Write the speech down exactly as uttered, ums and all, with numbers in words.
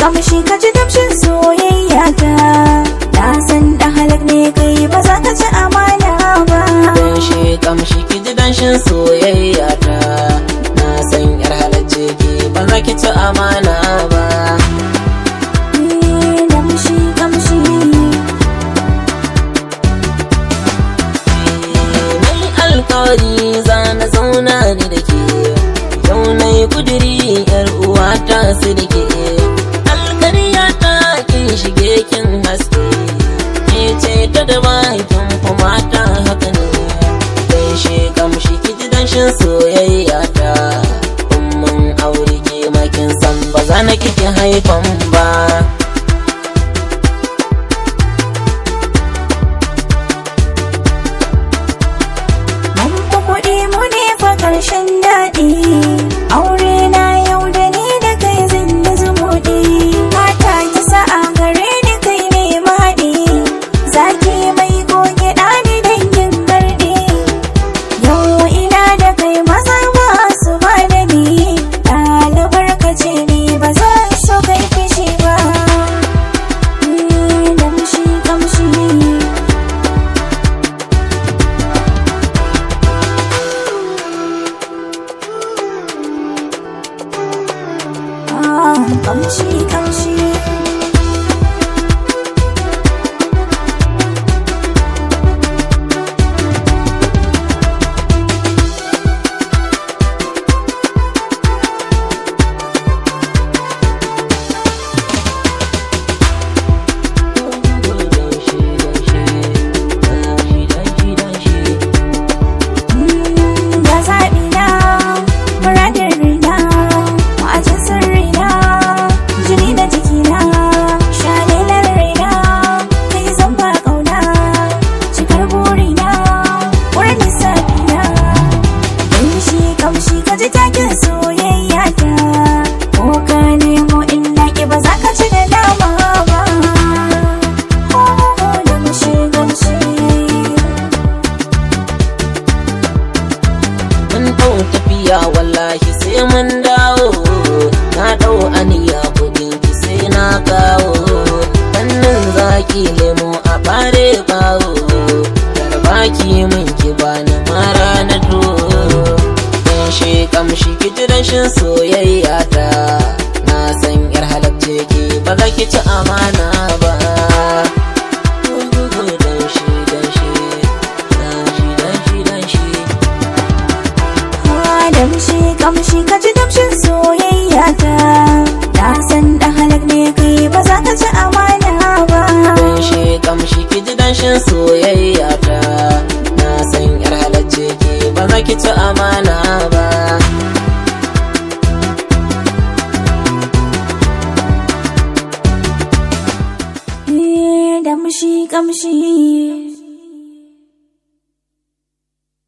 kamshi ka ji damshin soyayya ta. Na san da halak ne kai ba za ka ci amana ba. Damshi kamshi ki ji danshin soyayya ta. Na san yar halacce ki ba za ki ci amana ba. Damshi kamshi mai alkawari za na zauna ni da ke. Yau na yi kudiri yar uwa ta su da ke. Alkariya ta kin shige kin haske. Ke ce ta da bakin kuma ta haka ne. Damshi kamshi ki ji danshin soyayya ta. Umman aure ke makin san ba za na kike haifan ba. ƙarshen daɗi aure na yau da ni da kai zan yi zumuɗi. Mata ki sa'a gare ni kai ne mahaɗi. Zaki mai goge ɗani dangin garɗi. Yau ina da kai maza masu ba da ni. Ɗalibar ka ce ni ba zan so kai fishi ba. Damshi kamshi kamshi kamshi kamshi ka ji takin soyayya ta. Ko ka nemo in naƙi ba za ka ci da dama ba. Damshi damshi mun ɗau tafiya wallahi sai mun dawo. Na ɗau aniya kudin ki sai na kawo. Hannun zaki lemo a bare bawo. Garbaki min ki bani mara na to. Damshi kamshi ki ji danshin soyayya ta. Na san yar halacce ki ba za ki ci amana ba. Damshi damshi damshi damshi damshi damshi kamshi ka ji damshin soyayya ta. Na san da halak ne kai ba za ka ci amana ba. Damshi kamshi ki ji danshin soyayya ta. Na san yar halacce ki ba za ki ci amana ba. Damshi kamshi